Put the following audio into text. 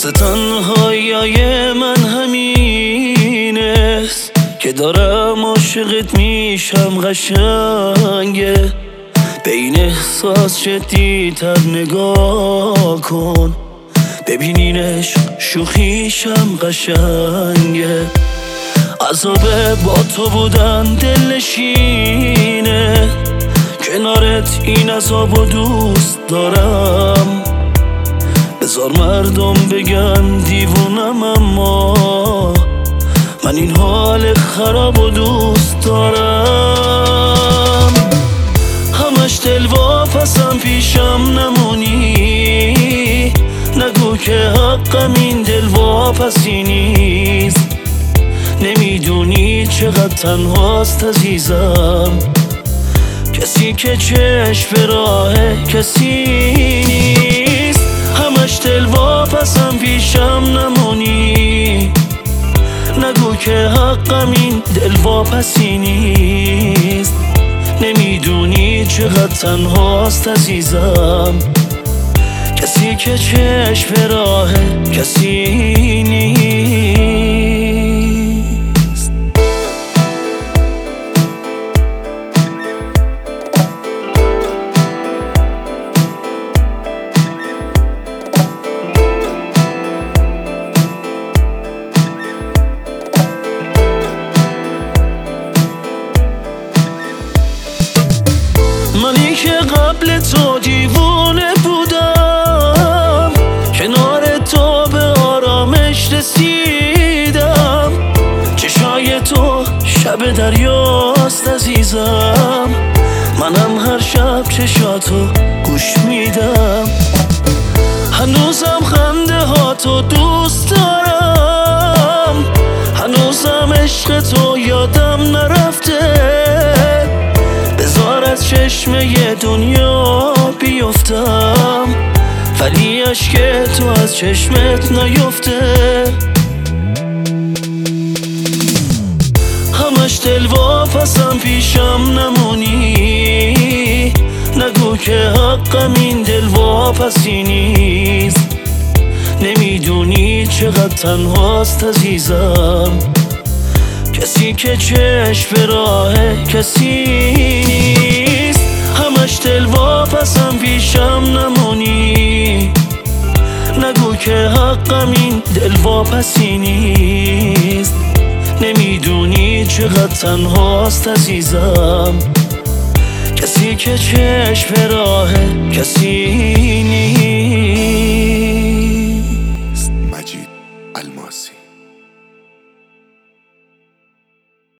واسه تنهایی من همینست که دارم عاشقت میشم قشنگه. به این احساس جدی‌تر نگاه کن، ببینینش شوخیشم قشنگه. عذابه با تو بودن دلنشینه، کنارت این عذابو دوست دارم. بذار مردم بگن دیوونم، اما من این حال خرابو دوست دارم. همش دل واپسم پیشم نمونی، نگو که حقم این دل واپسی نیست. نمیدونی چقدر تنهاست عزیزم، کسی که چشم به راه کسی نیست. همش دل واپسم پیشم نمونی، نگو که حقم این دل واپسی نیست. نمیدونی چقدر تنهاست عزیزم، کسی که چشم به راه کسی نیست. منی که قبل تو دیوانه بودم، کنار تو به آرامش رسیدم. چشای تو شب دریاست عزیزم، منم هر شب چشاتو گوش میدم. هنوزم خنده ها تو دوست دارم، هنوزم عشق تو یادم نرفته. بذار از چشمه دنیا بیفتم، ولی اشک تو از چشمت نیفته. همش دل واپسم پیشم نمونی، نگو که حقم این دل واپسی نیست. نمیدونی چقدر تنهاست عزیزم، کسی که چشم به راه کسی نیست. همش دل واپسم پیشم نمونی، نگو که حقم این دل واپسی نیست. نمیدونی چقدر تنهاست عزیزم، کسی که چشم به راه کسی نیست.